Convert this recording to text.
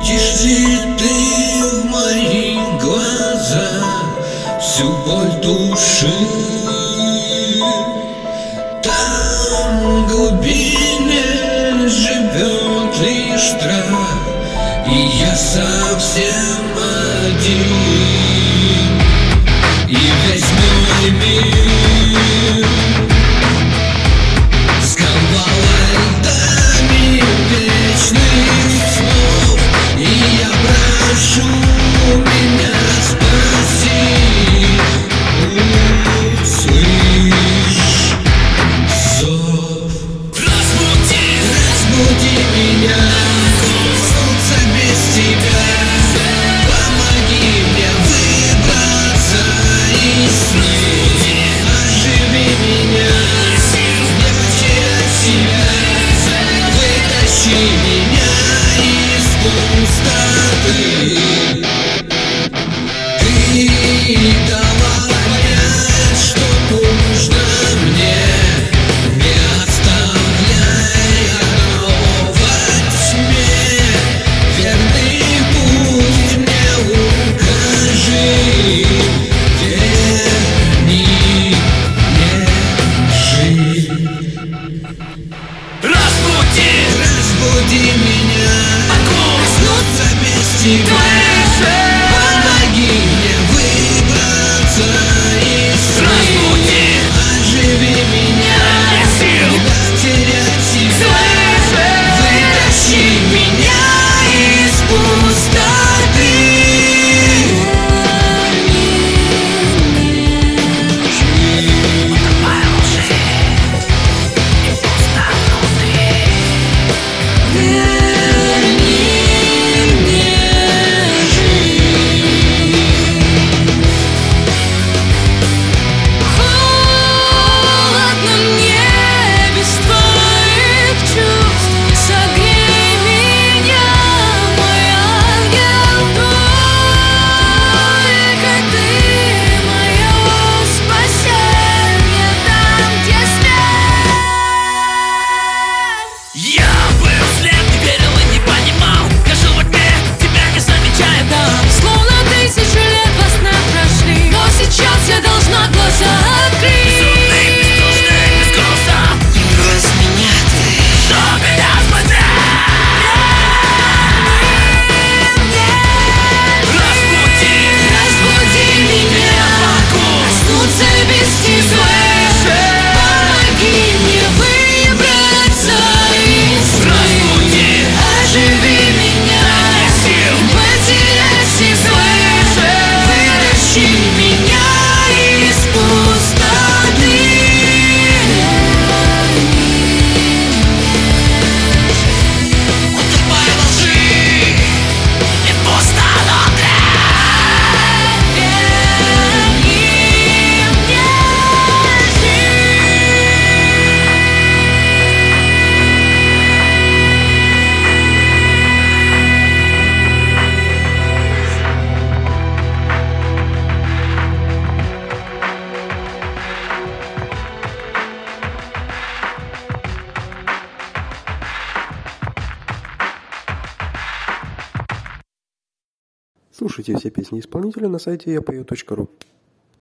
Видишь ли ты в моих глазах всю боль души? Там в глубине живет лишь страх, и я совсем один, и весь мой мир сковала льдами вечных снов. И я прошу, меня спаси, услышь зов. Разбуди меня, солнце без тебя. Помоги мне выбраться из сна. Оживи меня, не потерять себя. Вытащи меня из пустоты. Ты дала понять, что нужно мне. Не оставляй одного во тьме. Верный путь мне укажи. Верни мне жизнь. Разбуди меня, проснуться без тебя. Помоги мне выбраться из сна. Оживи меня, не потерять себя. Вытащи меня из пустоты. Слушайте все песни исполнителя на сайте yapою.ru.